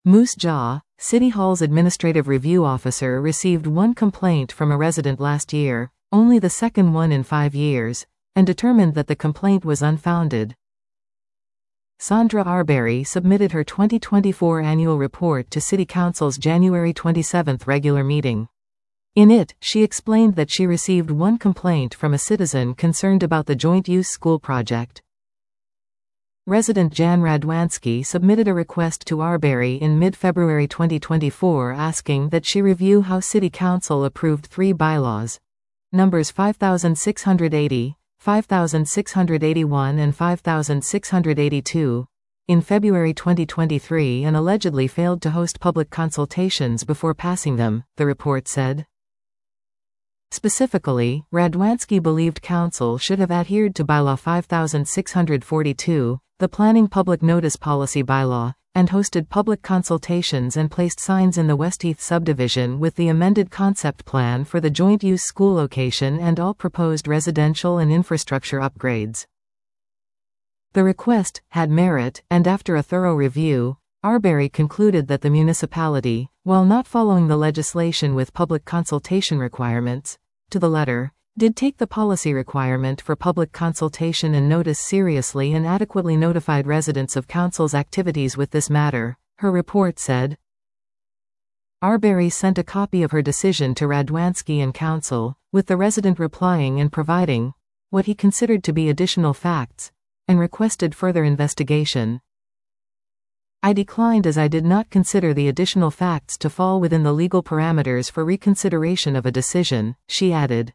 Moose Jaw, City Hall's administrative review officer, received one complaint from a resident last year, only the second one in 5 years, and determined that the complaint was unfounded. Sandra Arbery submitted her 2024 annual report to City Council's January 27 regular meeting. In it, she explained that she received one complaint from a citizen concerned about the joint-use school project. Resident Jan Radwanski submitted a request to Arbery in mid-February 2024 asking that she review how City Council approved 3 bylaws, numbers 5680, 5681 and 5682, in February 2023 and allegedly failed to host public consultations before passing them, the report said. Specifically, Radwanski believed Council should have adhered to Bylaw 5642, the Planning Public Notice Policy Bylaw, and hosted public consultations and placed signs in the Westheath subdivision with the amended concept plan for the joint-use school location and all proposed residential and infrastructure upgrades. The request had merit, and after a thorough review, Arbery concluded that the municipality, while not following the legislation with public consultation requirements, to the letter, did take the policy requirement for public consultation and notice seriously and adequately notified residents of Council's activities with this matter, her report said. Arbery sent a copy of her decision to Radwanski and Council, with the resident replying and providing what he considered to be additional facts, and requested further investigation. I declined as I did not consider the additional facts to fall within the legal parameters for reconsideration of a decision, she added.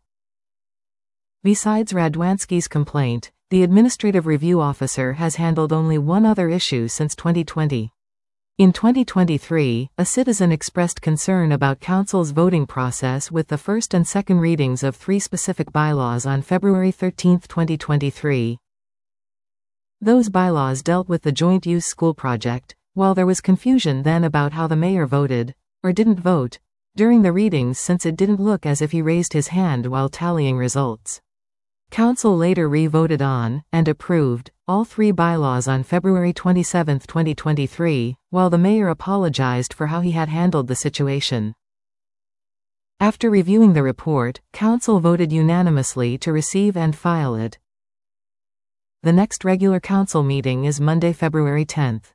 Besides Radwanski's complaint, the administrative review officer has handled only one other issue since 2020. In 2023, a citizen expressed concern about Council's voting process with the first and second readings of 3 specific bylaws on February 13, 2023. Those bylaws dealt with the joint-use school project, while there was confusion then about how the mayor voted, or didn't vote, during the readings since it didn't look as if he raised his hand while tallying results. Council later re-voted on, and approved, all 3 bylaws on February 27, 2023, while the mayor apologized for how he had handled the situation. After reviewing the report, Council voted unanimously to receive and file it. The next regular Council meeting is Monday, February 10.